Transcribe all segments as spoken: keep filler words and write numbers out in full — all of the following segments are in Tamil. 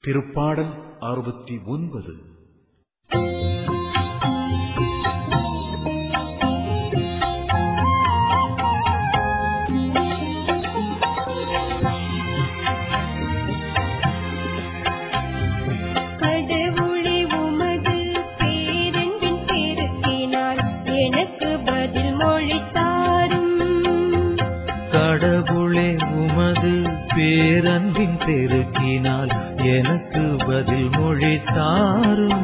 திருப்பாடல் அறுபத்தி ஒன்பது. கடவுளே உமது பேரன்பின் பெருக்கினால் எனக்கு பதில் மொழி தாரும். கடவுளே உமது பேரன்பின் பெருக்கினால் எனக்கு பதில் மொழி தாரும்.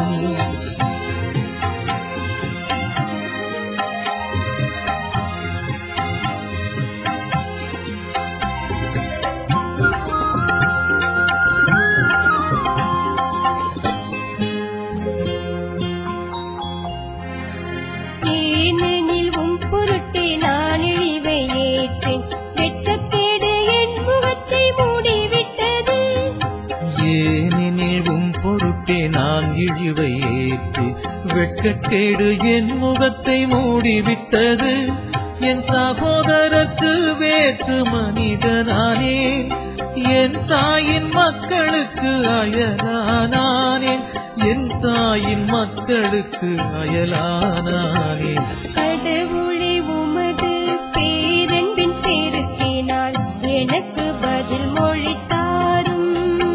ஏனெனில் உம் பொருட்டே நான் இழிவை ஏற்றேன், வெட்கக்கேடு என் முகத்தை மூடிவிட்டது. ஏனெனில் உம் பொருட்டே நான் இழிவை ஏற்றி வெட்கக்கேடு என் முகத்தை மூடிவிட்டது. என் சகோதரத்து வேற்று மனிதனானே, என் தாயின் மக்களுக்கு அயலானானேன், என் தாயின் மக்களுக்கு அயலானானே. கடவுளே உமது பேரன்பின் பெருக்கினால் எனக்கு பதில் மொழி தாரும்.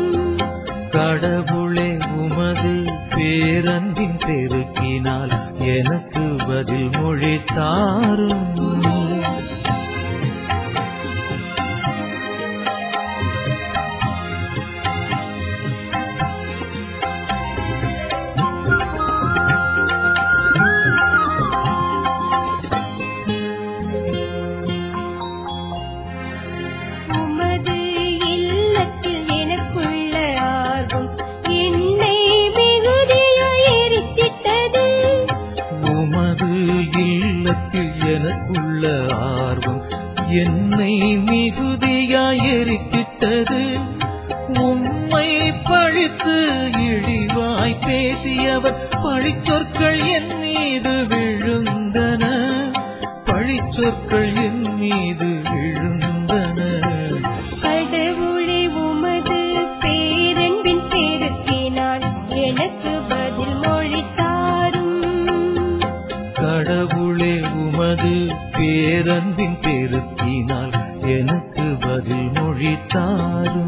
கடவுளே உமது பேரன்பின் பெருக்கினால் எனக்கு பதில் மொழி தாரும். உமது இல்லத்தில் எனக்குள்ள ஆர்வம் என்னை மிகுதியாய் எரித்திட்டது. உமது இல்லத்தில் எனக்குள்ள ஆர்வம் என்னை மிகுதியாய் எரிக்கிட்டது. உம்மை பழித்து இழிவாய் பேசியவர் பழிச்சொற்கள் என் மீது விழுந்தன, பழிச்சொற்கள் என் மீது விழுந்தன. கடவுளே உமது பேரன்பின் பெருக்கினால் எனக்கு பதில் மொழி தாரும். கடவுளே உமது பேரன்பின் பெருக்கினால் எனக்கு பதில் மொழி தாரும்.